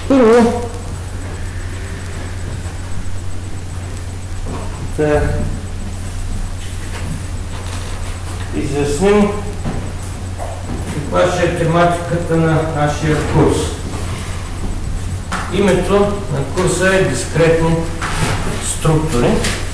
Първо да изясним каква ще е тематиката на нашия курс. Името на курса е дискретни структури.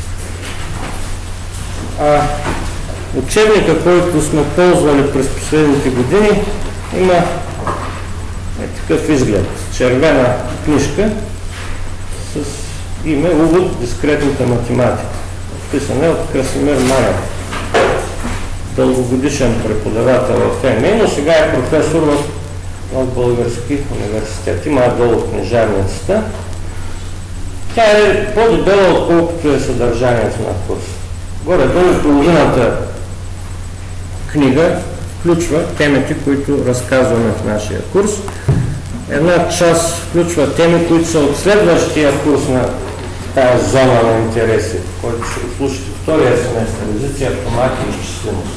Учебника, който сме ползвали през последните години, има такъв изглед. Червена книжка с име Увод в дискретната математика. Писана е от Красимир Манев, дългогодишен преподавател в ЕМИ, но сега е професор в Български университет. Има долу книжарницата. Тя е по-дебела, отколкото е съдържанието на курса. Горе-долу половината книга включва темите, които разказваме в нашия курс. Една част включва теми, които са от следващия курс на тази зона на интереси, който ще слушате втория семестър, езици, автомати и изчислимост.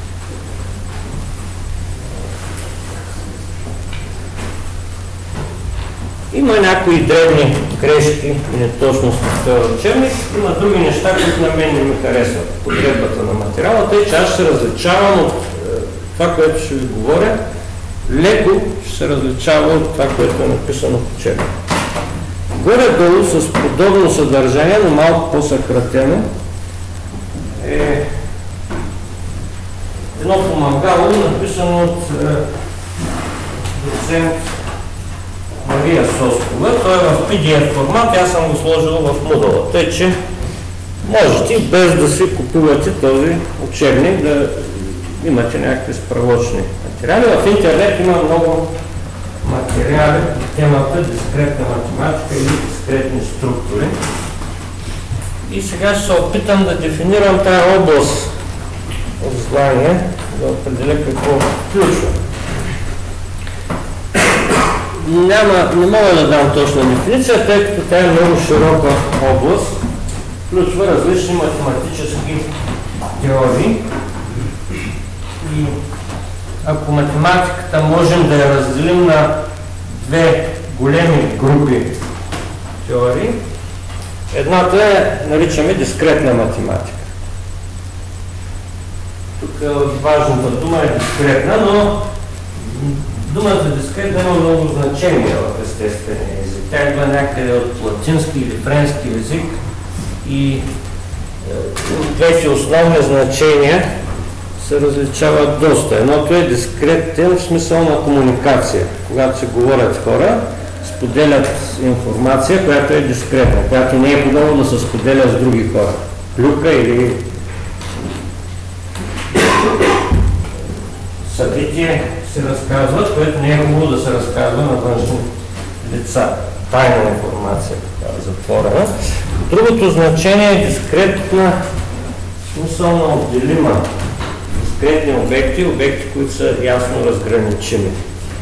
Има някои древни грешки и неточности в този учебник, има други неща, които на мен не ми харесват. Потребата на материала, тъй че аз ще се различавам от това, което ще ви говоря, леко ще се различава от това, което е написано в учебник. Горе-долу с подобно съдържание, но малко по-съкратено, е едно помагало, написано от доцент Мария Соскова. Той е в PDF формат, аз съм го сложил в Moodle. Тъй, че можете без да си купувате този учебник да имате някакви справочни материали. В интернет има много материали по темата дискретна математика или дискретни структури. И сега ще се опитам да дефинирам тази област от знание, да определя какво включва. Не мога да дам точна дефиниция, тъй като тя е много широка област, включва различни математически теории. И ако математиката можем да я разделим на две големи групи теории, едната наричаме дискретна математика. Тук важната дума е дискретна, но думата дискретна има много значение в естествения език. Тя идва някъде от латински или френски език и двете основни значения се различават доста. Едното е дискретен в смисъл на комуникация. Когато се говорят хора, споделят информация, която е дискретна, която не е хубаво да се споделя с други хора. Клюка или събитие се разказват, което не е хубаво да се разказва на външни лица. Тайна информация, такава затворена. Другото значение е дискретна смисъл на отделима. Дискретни обекти, които са ясно разграничими.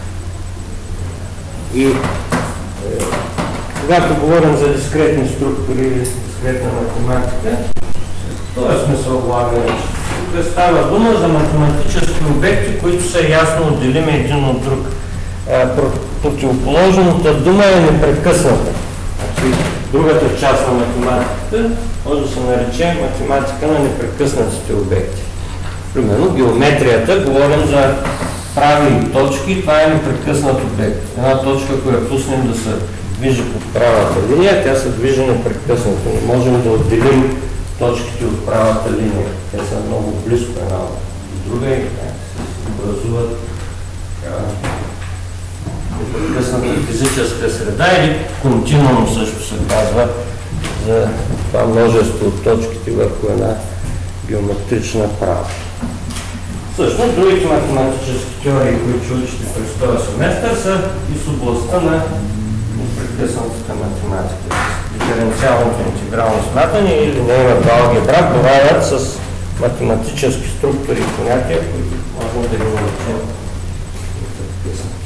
И когато говорим за дискретни структури или дискретна математика, в този смисъл влагаме. Тук става дума за математически обекти, които са ясно отделими един от друг. Противоположната дума е непрекъсната. Значи, другата част на математиката може да се нарече математика на непрекъснатите обекти. Примерно геометрията, говорим за прави точки, това е непрекъснат обект. Една точка, ако я пуснем да се движи по правата линия, тя се движи непрекъснато. Не можем да отделим точките от правата линия. Те са много близко една от друга и се образуват непрекъсната физическа среда или континуум също се казва за това множество от точките върху една геометрична права. Всъщност, другите математически теории, които учите през този семестър, са и с областта на непрекъснатата математика. Диференциалното интегрално смятане или нейната алгебра бораят с математически структури и понятия, които можем да ги наречем непрекъснати.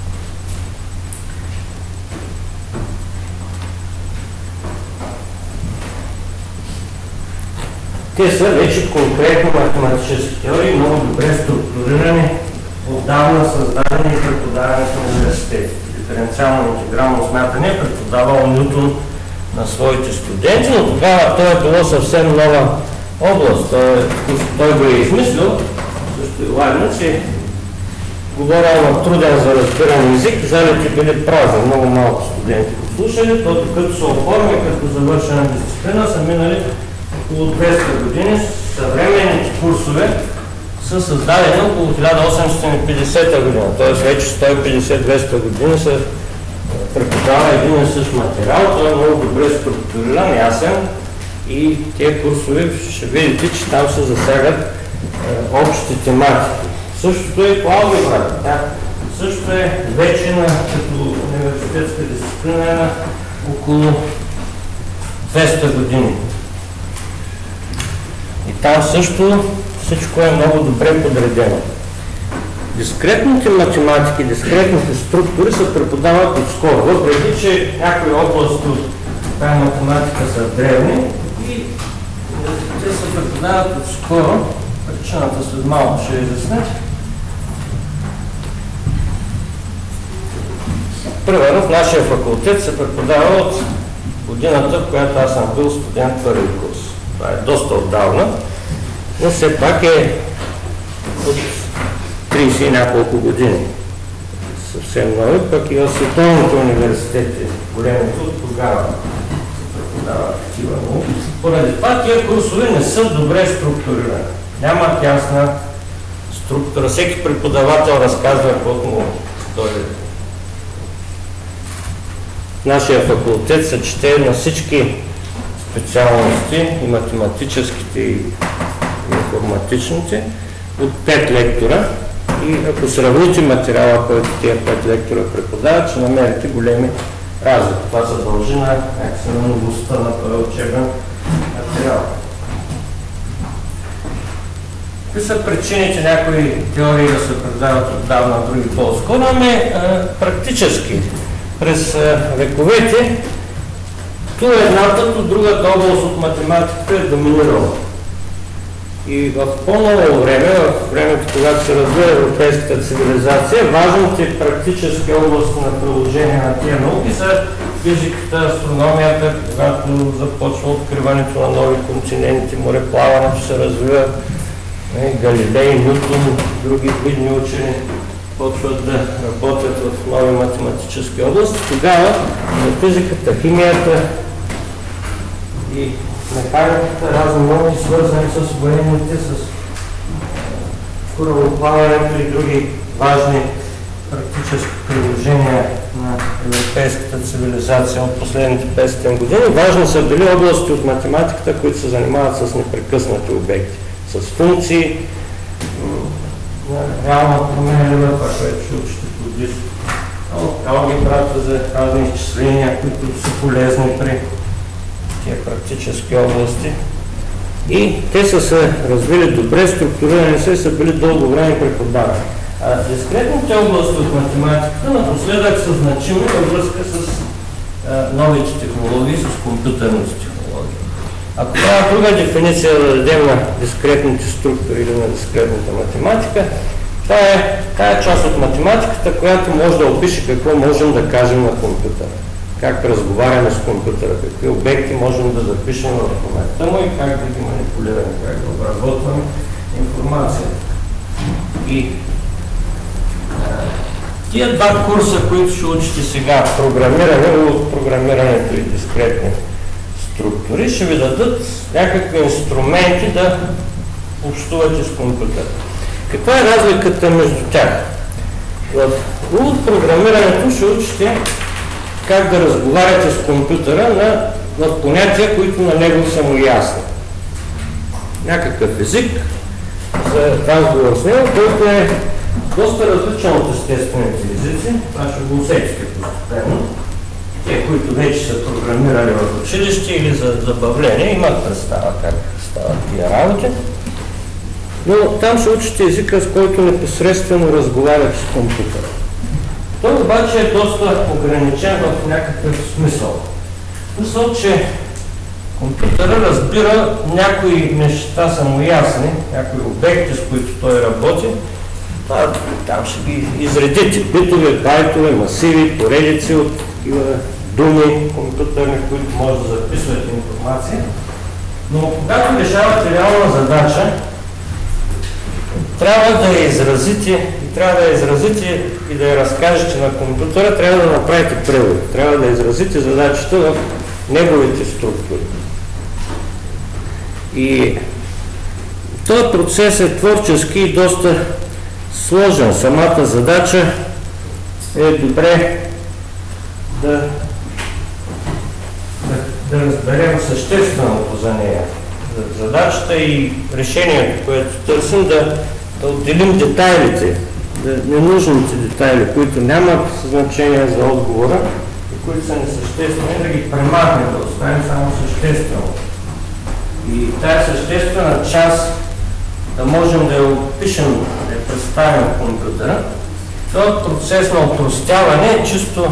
Те са вече конкретно математически теории, много добре структурирани, отдавна създадени и преподавани в университетите. диференциално интегрално смятане, преподавал Нютон на своите студенти, но тогава той е било съвсем нова област. Той го е измислил, също е ладно, че говорил на труден за разбиране език, залите били празни, много малко студенти го слушали, то докато се оформи като завършена дисциплина, са минали около 200 години. Съвременните курсове са създадени около 1850 година, т.е. вече 150-200 години се преподава един и същ материал, той е много добре структуриран, ясен и тези курсове ще видите, че там се засягат общи тематики. Същото е по алгебрата. Да. Също е вече като университетска дисциплина на около 200 години. И там също всичко е много добре подредено. Дискретните математики, дискретните структури се преподават отскоро, въпреки че някои области от тази математика са древни и те се преподават отскоро. Причината след малко ще изясня. Примерно в нашия факултет се преподава от годината, в която аз съм бил студент първи курс. Това е доста отдавна, но все пак е от 30 и няколко години. Съвсем нови, пък и в световните университети, големите от тогава се преподават такива науки. Поради това тия курсове не са добре структурирани. Нямат ясна структура. Всеки преподавател разказва колко му дойде. В нашия факултет се чете на всички специалности, и математическите, и информатичните, от 5 лектора. И ако сравните материала, който тия 5 лектора преподават, ще намерите големи разлики. Това се дължи на новостта на този учебен материал. Какви са причините някои теории да се предават отдавна, други по-скоро? Практически. През вековете ту едната, ту другата област от математиката е доминирала. И в по-ново време, в времето, когато се развива европейската цивилизация, важните практически области на приложение на тия науки са физиката, астрономията, когато започва откриването на нови континенти, мореплаването се развива, Галилей, Нютон, други видни учени почват да работят в нови математически области. Тогава физиката, химията и механиката, разни науки, свързани с военните, с корабоплаването и други важни практически приложения на европейската цивилизация от последните 500 години. Важни са били области от математиката, които се занимават с непрекъснати обекти, с функции, реално променлива, това, което ще учите по-близко. Алгебрата за разни изчисления, които са полезни при тия практически области. И те са се развили добре, структурирани са били дълго време преподавани. Дискретните области от математиката напоследък са значими във връзка с новите технологии, с компютърните технологии. Ако трябва друга дефиниция да дадем на дискретните структури или на дискретната математика, това е тая част от математиката, която може да опише какво можем да кажем на компютъра. Как разговаряме с компютъра, какви обекти можем да запишем в момента му и как да ги манипулираме, как да обработваме информацията. И тия два курса, които ще учите сега, програмиране от програмирането и дискретни структури, ще ви дадат някакви инструменти да общувате с компютъра. Каква е разликата между тях? В програмирането ще учите как да разговаряте с компютъра в понятия, които на него са му ясни. Някакъв език за разговор с него, който е доста различен от естествените езици. Това ще го усетите постепенно. Те, които вече са програмирали в училище или за забавление, имат представа как стават тия работи. Но там ще учите езика, с който непосредствено разговарят с компютъра. Той обаче е доста ограничен в някакъв смисъл. Смисъл, че компютъра разбира някои неща са му ясни, някои обекти, с които той работи, Там ще ги изредите. Битове, байтове, масиви, поредици от такива думи компютърни, в които може да записвате информация. Но когато решавате реална задача, трябва да я изразите и да я разкажете на компютъра, трябва да направите превод. Трябва да изразите задачата в неговите структури. И този процес е творчески и доста сложен. Самата задача е добре да разберем същественото за нея. Задачата и решението, което търсим, да отделим детайлите, ненужните детайли, които нямат значение за отговора и които са несъществени, да ги премахнем, да оставим само съществено. И тази съществена част да можем да я опишем, да я представим в компютъра. Този процес на опростяване е чисто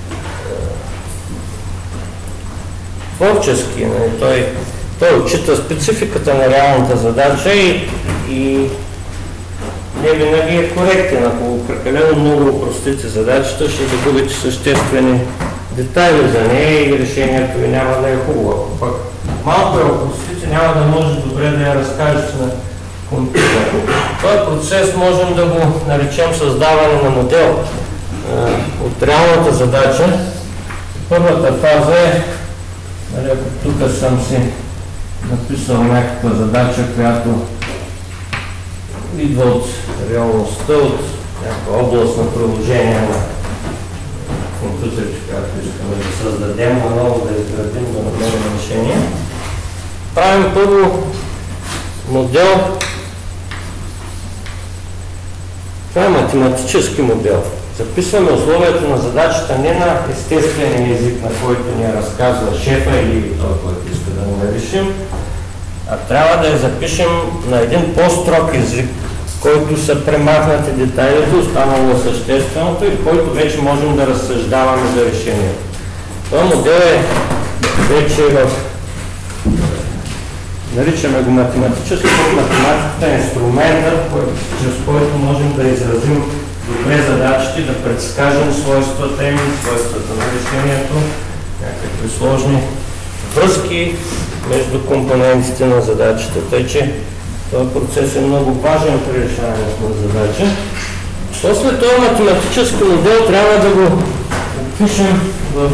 творчески. Той отчита спецификата на реалната задача и не винаги е коректен. Ако прекалено много опростите задачата, ще загубите съществени детайли за нея и решението ви няма да е хубаво. Ако пък малко я опростите, няма да може добре да я разкажете на компютър. Този процес можем да го наречем създаване на модел от реалната задача. Първата фаза е, ако тук съм си написал някаква задача, която идва от реалността, от някаква област на приложение на компютрите, която искаме да създадем, наново да изградим, да намерим решение. Правим първо модел. Това е математически модел. Записваме условията на задачата не на естествения език, на който ни разказва шефа или той, който иска да го решим, а трябва да я запишем на един по-строг език, който са премахнати детайлите, останало същественото и който вече можем да разсъждаваме за решението. Това модел е вече наричаме го математически, математиката е инструментът, чрез който можем да изразим добре задачите, да предскажем свойствата им, свойствата на решението, някакви сложни връзки между компонентите на задачата. Тъй, че този процес е много важен при решаването на задача. После този математически модел трябва да го опишем в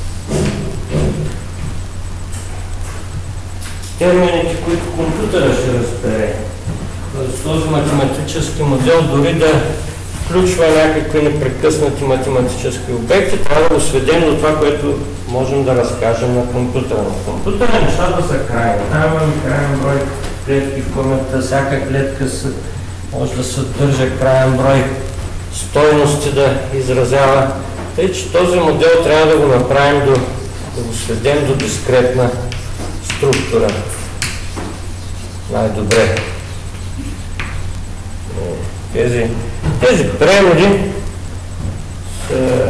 термините, които компютъра ще разбере. Този математически модел дори да включва някакви непрекъснати математически обекти, трябва да го сведем до това, което можем да разкажем на компютъра. На компютъра нещата са крайни. Там имаме крайен брой клетки в паметта, всяка клетка може да съдържа крайен брой стойности да изразява. Тъй, че този модел трябва да го направим, да го сведем до дискретна структура. Най-добре. Тези преводи са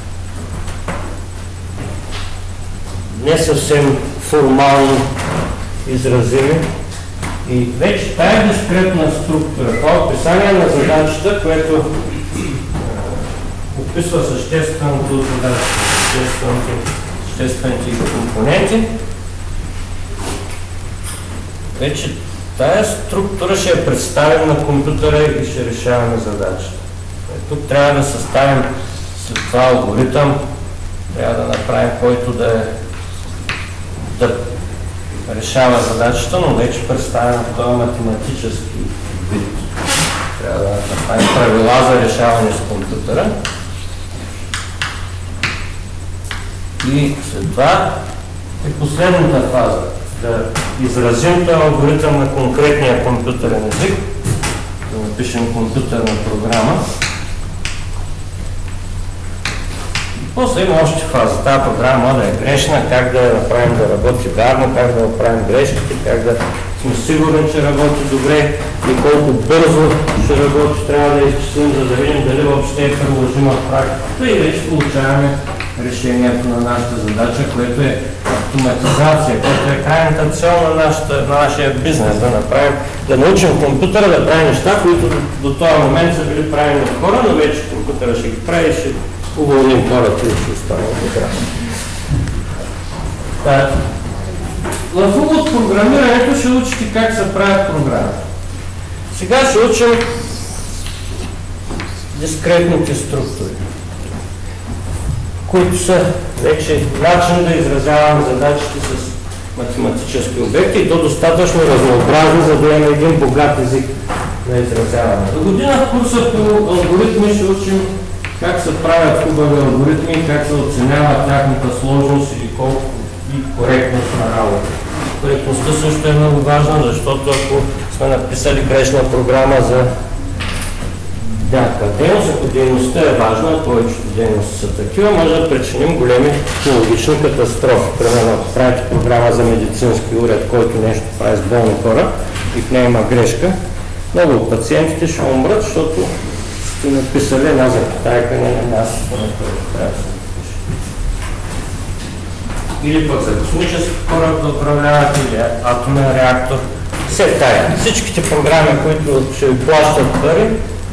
не съвсем формално изразими и вече тая дискретна структура, това описание на задачата, което описва същественото от задачата, съществените компоненти, вече тая структура ще я представим на компютъра и ще решаваме задачата. Тук трябва да съставим след това алгоритъм, трябва да направим, който да решава задачата, но вече представим този математически вид. Трябва да направим правила за решаване с компютъра. И след това е последната фаза. Да изразим този алгоритъм на конкретния компютърен език, да напишем компютърна програма. После има още фаза. Тази програма може да е грешна, как да я направим да работи вярно, как да направим грешките, как да сме сигурни, че работи добре и колко бързо ще работи, трябва да изчислим, за да видим дали въобще е приложима в практиката и вече получаваме решението на нашата задача, което е автоматизация, което е крайната цел на нашия бизнес, да научим компютъра да прави неща, които до този момент са били правени от хора, но вече компютъра ще ги прави и ще уволним хората и ще остане прекрасно. В от програмирането ще учите как се правят програми. Сега ще учим дискретните структури, които са вече начин да изразяваме задачите с математически обекти и то достатъчно разнообразно, за да имаме един богат език на изразяване. До година в курса по алгоритми ще учим как се правят хубави алгоритми, как се оценява тяхната сложност или колко и коректност на работа. Коректността също е много важна, защото ако сме написали грешна програма за някаква дейност, ако дейността е важна, повечето дейности са такива, може да причиним големи технологични катастрофи. Примерно, ако правите програма за медицински уред, който нещо прави с болни хора и в нея има грешка, много от пациентите ще умрат, защото сте написали една запитайка на една система, която трябва да се напише. Или пък за космически кораб да управляват, или атомен реактор. Все тая. Всичките програми, които ще ви плащат пари,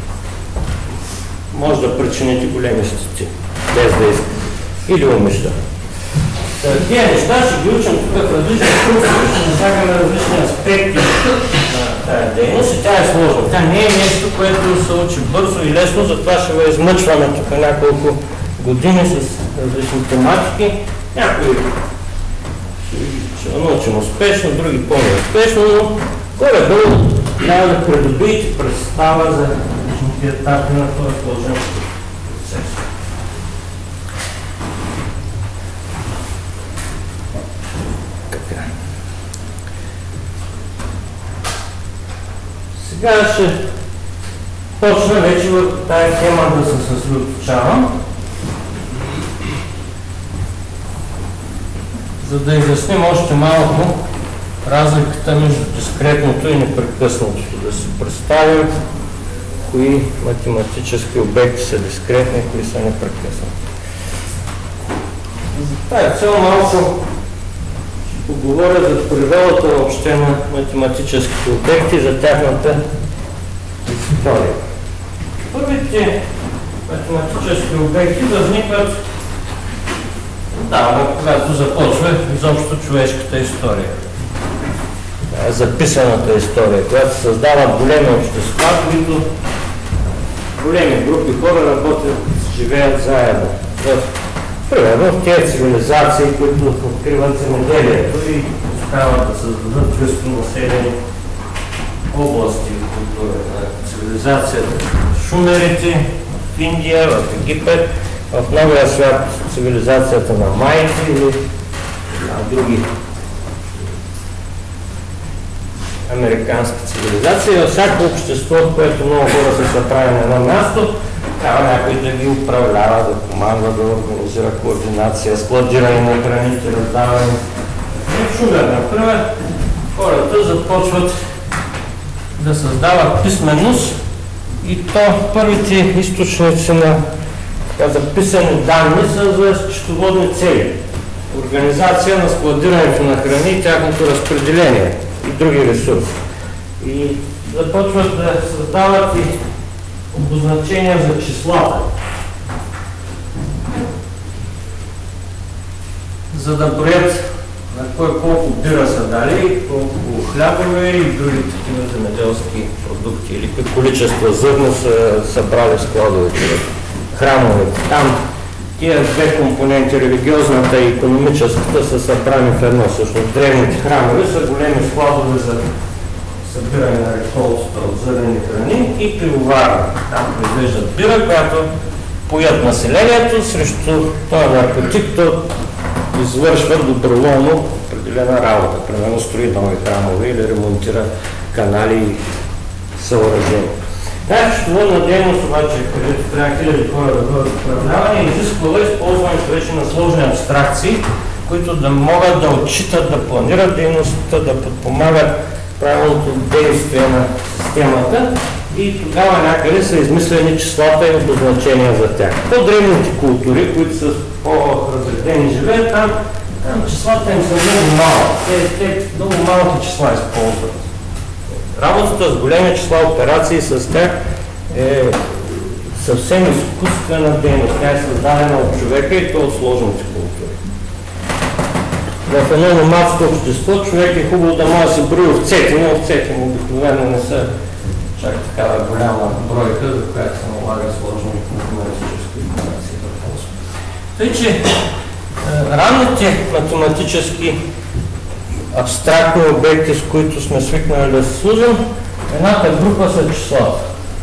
може да причините големи щети, без да искате. Или умища. Тия неща ще ги учим тук в различни курсове, ще засягаме различни аспекти на тази дейност и тя е сложна. Тя не е нещо, което се учи бързо и лесно, затова ще го измъчваме тук няколко години с различни тематики. Някои ще го научим успешно, други по-неуспешно, но горе-долу трябва да придобиете представа за различните етапи на този сложен процес. Сега ще почна вече в тази тема да се съсредоточавам, за да изясним още малко разликата между дискретното и непрекъснатото. Да си представим кои математически обекти са дискретни и кои са непрекъснати. За тази цел малко ще поговоря за природата въобще на математическите обекти, за тяхната история. Първите математически обекти възникват когато започва изобщо човешката история. Записаната история, която се създават големи общества, които големи групи хора работят, живеят заедно. Примерно в тези цивилизации, които откриват земеделието и успяват да създадат чисто населени области в културата на цивилизацията. Шумерите в Индия, в Египет, в новия свят цивилизацията на майите или на други американски цивилизации. Във всяко общество, в което много хора са събрани на едно място, трябва някой да ги управлява, да помага, да организира координация, складиране на храните, раздаване. В Шумер, например, хората започват да създават писменост и то първите източници на записани данни са за счетоводни цели. Организация на складирането на храни и тяхното разпределение и други ресурси. И започват да създават и обозначения за числата. За да броят на кой колко бира са дали, колко хлябове и други такива земеделски продукти или какви количество зърно са събрали в складовете, храмовете. Там тия две компоненти, религиозната и икономическата, са събрани в едно. Всъщност древните храмове са големи складове за събиране на реколтата от зърнени храни и пивоварни. Там произвеждат бира, която поят населението срещу този наркотик, то извършва доброволно определена работа. Примерно строи нови храмове или ремонтира канали и съоръжения. Счетоводна дейност обаче, където трябва хиляди хора да бъдат управлявани, изисквала използването вече на сложни абстракции, които да могат да отчитат, да планират дейността, да подпомагат правилното действие на системата и тогава някъде са измислени числата и обозначения за тях. По-древните култури, които са по-разредени живеят, там числата им са много малки. Те много малки числа използват. Работата с големи числа операции с тях е съвсем изкуствена дейност. Тя е създадена от човека и то от сложните култури. В едно номадско общество човек е хубаво да може да се брои овцете, но овцете му обикновено не са чак такава голяма бройка, за която се налага сложни математически операции да ползва. Тъй, че ранните математически абстрактни обекти, с които сме свикнали да се служим, едната група са числата.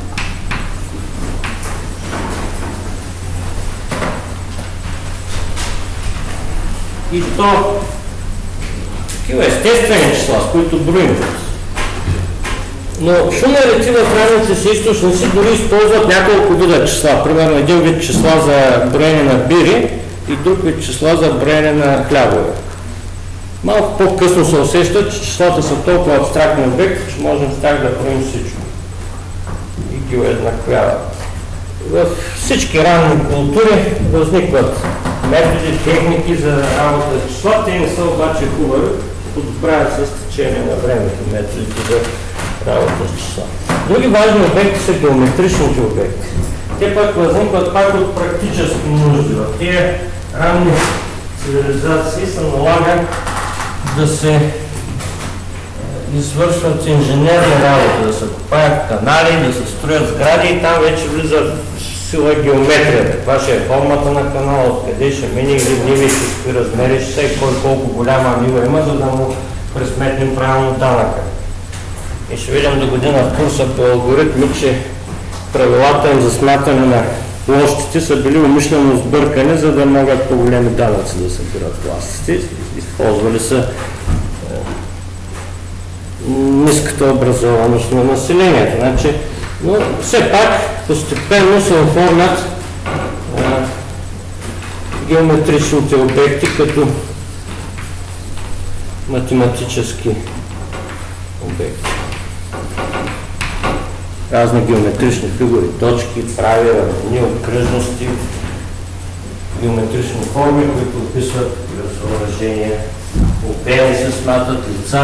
И то такива естествени числа, с които броим. Но шумерите в ранните си източници дори използват няколко вида числа. Примерно един вид числа за броене на бири и друг вид числа за броене на хлябове. Малко по-късно се усещат, че числата са толкова абстрактни обекти, че можем с тях да броим всичко. И ги уеднаквяват. В всички ранни култури възникват методи, техники за работа с числа. Те не са обаче хубави, подобряват с течение на времето методите за работа с числа. Други важни обекти са геометричните обекти. Те пък възникват пак от практически нужди. В тези ранни цивилизации се налага да се извършват инженерни работи, да се копаят канали, да се строят сгради и там вече влиза в сила геометрията. Каква ще е формата на канала, откъде ще мине или ниви, с какви размери ще се, кой колко голяма нива има, за да му пресметнем правилно данъка. И ще видим до година в курса по алгоритми, че правилата им за смятане на площите са били умишлено сбъркани, за да могат по-големи данъци да събират властите. Използвали са ниската образованост на населението. Значи, но все пак постепенно се оформят геометричните обекти като математически обекти. Разни геометрични фигури, точки, прави, равнини, окръжности, геометрични форми, които описват съоръжения, обеми се смятат,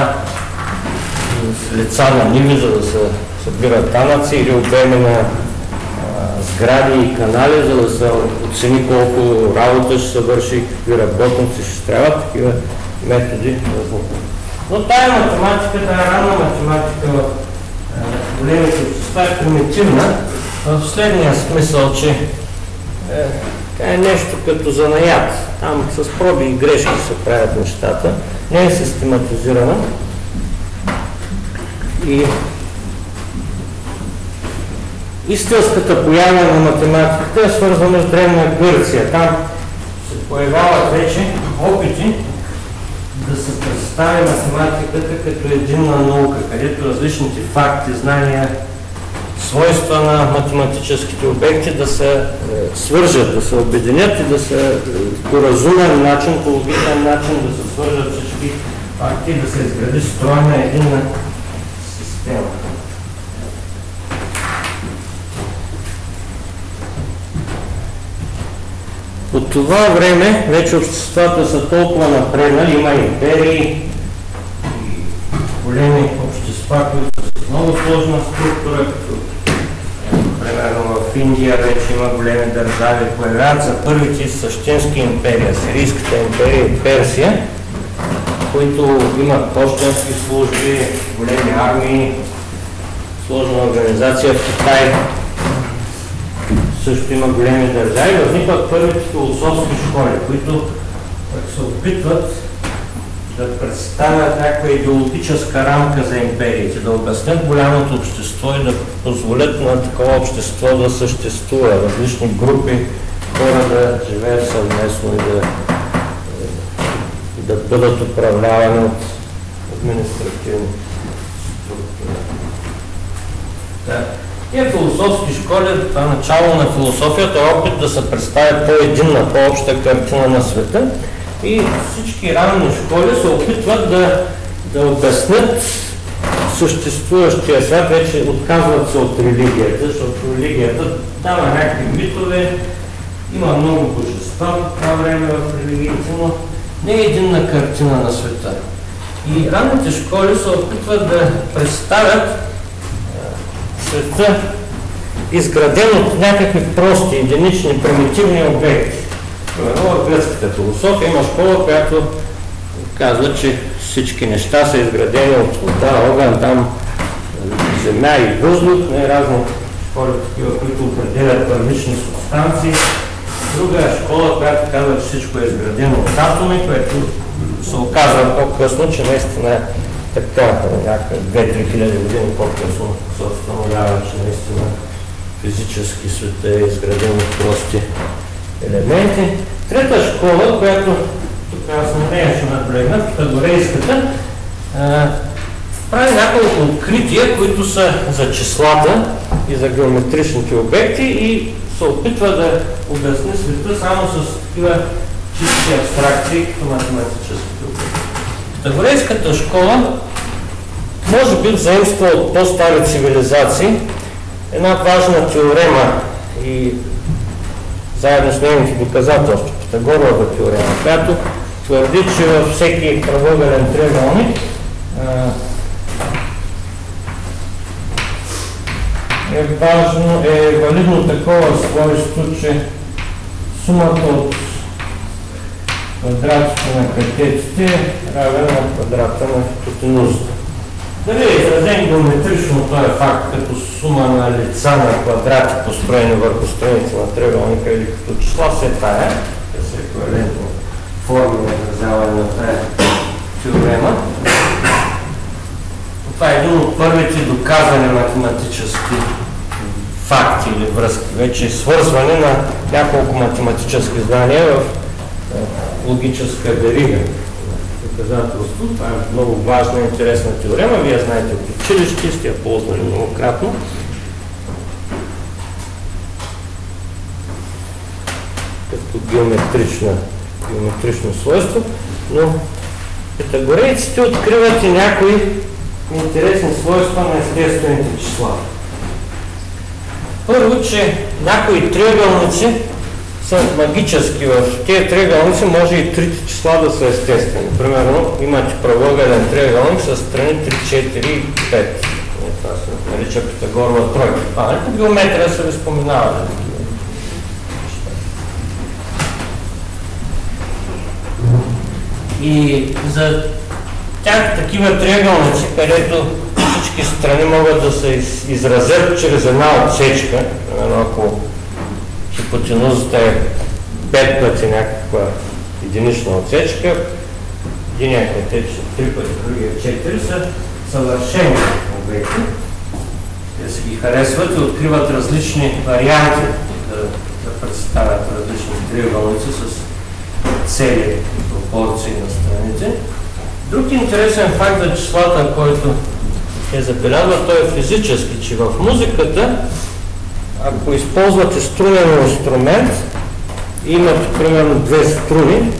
лица на ниви, за да се събират данъци, или обеми на сгради и канали, за да се оцени колко работа ще се върши и какви работници ще трябва, такива методи възникват. Но тая математика, тая ранна математика в големите общества е примитивна, в следния смисъл, че е нещо като занаят. Там с проби и грешки се правят нещата, не е систематизирана. И истинската поява на математиката е свързана с Древна Гърция. Там се появяват вече опити да се представи математиката като единна наука, където различните факти, знания, свойства на математическите обекти да се свържат, да се обединят и да се по разумен начин, по логичен начин да се свържат всички факти и да се изгради стройна единна система. По това време вече обществата са толкова напреднали, има империи, големи общества, които са с много сложна структура, като примерно в Индия вече има големи държави, появяват се първите същински империи, Сирийската империя и Персия, които имат пощенски служби, големи армии, сложна организация в Китай. Също има големи държави, възникват първите философски школи, които се опитват да представят някаква идеологическа рамка за империите, да обяснят голямото общество и да позволят на такова общество да съществува, различни групи хора да живеят съвместно и да бъдат управлявани от административни структури. Тия философски школи, това начало на философията е опит да се представи по-единна, по-обща картина на света и всички ранни школи се опитват да обяснят съществуващия свят, вече отказват се от религията, защото религията дава някакви митове, има много божества по това време в религиите, но не е единна картина на света. И ранните школи се опитват да представят света изграден от някакви прости, единични, примитивни обекти. В гръцката философия има школа, която казва, че всички неща са изградени от вода, огън, там земя и въздух, не разни школи, такива, които определят първични субстанции. Друга школа, която казва, че всичко е изградено от атоми, което се оказва по-късно, че наистина е така, някакъв 2-3 хиляди години по-късно се установява, че наистина физически света е изграден от прости елементи. Трета школа, която тук аз на нея ще наблегна, питагорейската, прави няколко открития, които са за числата и за геометричните обекти и се опитва да обясни света само с такива чисти абстракции, като математическите обекти. Питагорейската школа може би заимства от по-стари цивилизации една важна теорема и заедно с нейните доказателства, Питагорова теорема, която твърди, че във всеки правоъгълен триъгълник е валидно такова свойство, че сумата от квадратите на катетите е равен на квадрата на хипотенузата. Дали е изразен геометрично този факт като сума на лица на квадрати, построени върху страници на триъгълника или като числа, все тая, те са еквивалентни форми на изразяване на тая теорема. Това е един от първите доказани математически факти или връзки, вече свързване на няколко математически знания в логическа верига. Доказателство. Това е много важна и интересна теорема. Вие знаете от училище, сте я ползвали многократно. Като геометрично свойство, но питагорейците откриват и някои интересни свойства на естествените числа. Първо, че някои триъгълници са магически. В тези триъгълници може и трите числа да са естествени. Примерно, имате правоъгълен триъгълник с страни 3, 4 и 5. Това се нарича Питагорова тройка. По геометрия се ви споменава. И за тях такива триъгълници, където всички страни могат да се изразят чрез една отсечка, ако хипотенузата е 5 пъти някаква единична отсечка, единия катет 3 пъти, другия 4 са съвършени обекти. Те си ги харесват и откриват различни варианти да представят различни триъгълници с цели пропорции на страните. Друг интересен факт за числата, който е забелязва, той е физически, че в музиката, ако използвате струнен инструмент, имате примерно две струни,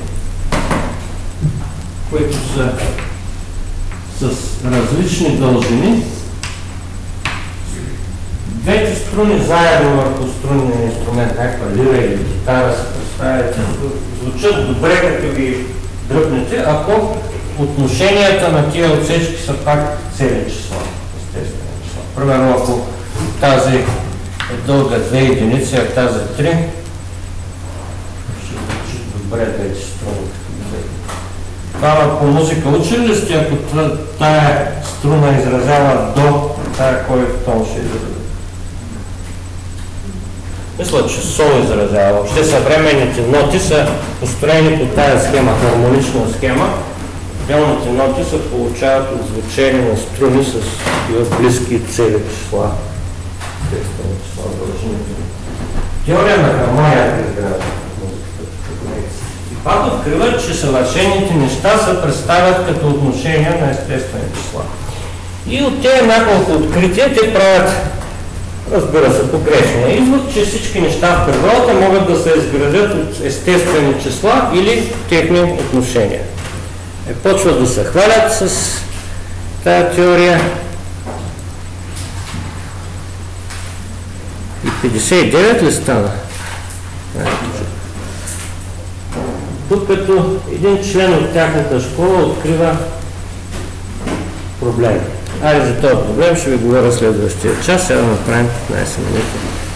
които са с различни дължини. Двете струни заедно върху струнния инструмент, някаква лира или гитара, се представяте, звучат добре, като ги дръпнете, ако отношенията на тия отсечки са пак цели числа, естествени числа. Примерно, ако тази е дълга 2 единици, а тази 3, ще звучи добре двете струни. Това по музика учили ли сте, ако тая струна изразява до тая, кой тон ще изразява? Мисля, че сол изразява. Въобще съвременните ноти са построени по тая схема, хармонична схема. Отделните ноти се получават от звучение на струни с такива близки цели числа. Теория на хармонията изгражда музиката. И пак откриват, че съвършените неща се представят като отношения на естествени числа. И от тези няколко открития те правят, разбира се, погрешния извод, че всички неща в природата могат да се изградят от естествени числа или техни отношения. Почват да се хвалят с тази теория. И 59 ли стана? Тук като един член от тяхната школа открива проблеми. Айде за този проблем ще ви говоря следващия час, сега да направим 15 минути